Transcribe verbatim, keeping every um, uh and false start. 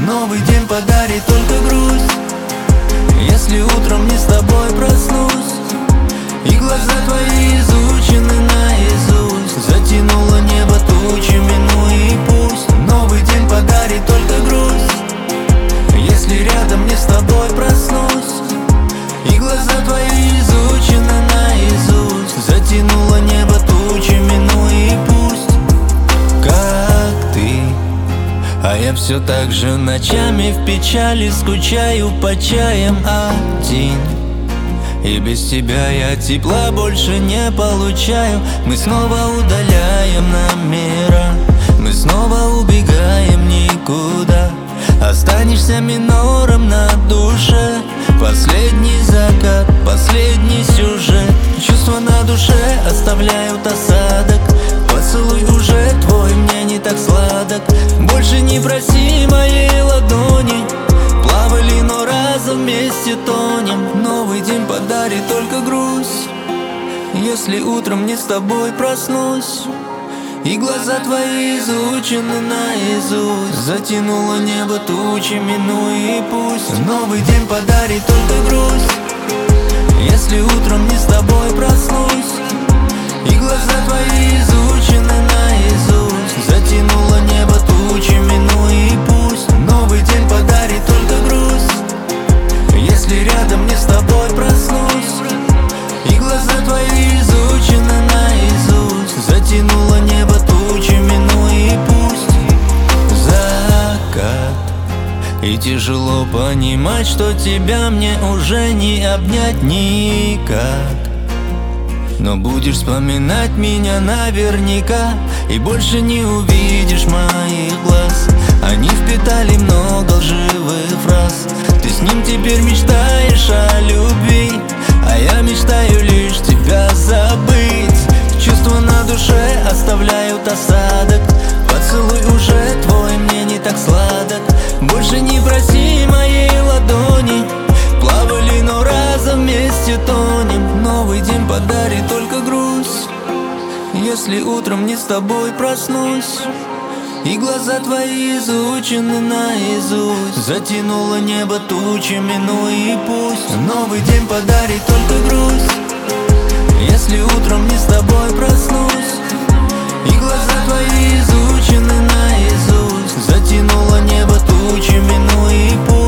Новый день подарит только грусть, если утром не с тобой проснусь. И глаза твои изучены наизусть, затянуло небо тучами, ну и пусть. Новый день подарит только грусть, если рядом не с тобой проснусь. И глаза твои изучены наизусть, затянуло небо тучами, ну и пусть. Как ты, а я все так же ночами в печали скучаю по чаям один. И без тебя я тепла больше не получаю. Мы снова удаляем номера, мы снова убегаем никуда. Останешься минором на душе. Последний закат, последний сюжет. Чувства на душе оставляют осадок. Поцелуй уже твой мне не так сладок. Больше не проси моей ладони. Плавали, но разом вместе тонем. Новый день подарит только грусть, если утром не с тобой проснусь. И глаза твои изучены наизусть, затянуло небо тучами, ну и пусть. Новый день подарит только грусть, если утром не с тобой проснусь. И глаза твои изучены наизусть, затянуло небо тучами, ну и пусть. Новый день подарит только грусть, если рядом не с тобой проснусь. И глаза твои изучены наизусть, затянуло небо тучами, ну и пусть. Закат. И тяжело понимать, что тебя мне уже не обнять никак. Но будешь вспоминать меня наверняка, и больше не увидишь моих глаз. Они впитали много лживых фраз. Ты с ним теперь мечтаешь о любви, а я мечтаю лишь тебя забыть. Чувства на душе оставляют осадок. Поцелуй уже твой мне не так сладок. Больше не проси моей ладони. Плавали, но разом вместе тонем. Новый день подарит только грусть, если утром не с тобой проснусь. И глаза твои изучены наизусть, затянуло небо тучами, ну и пусть. Новый день подарит только грусть, если утром не с тобой проснусь. И глаза твои изучены наизусть, затянуло небо тучами, ну и пусть.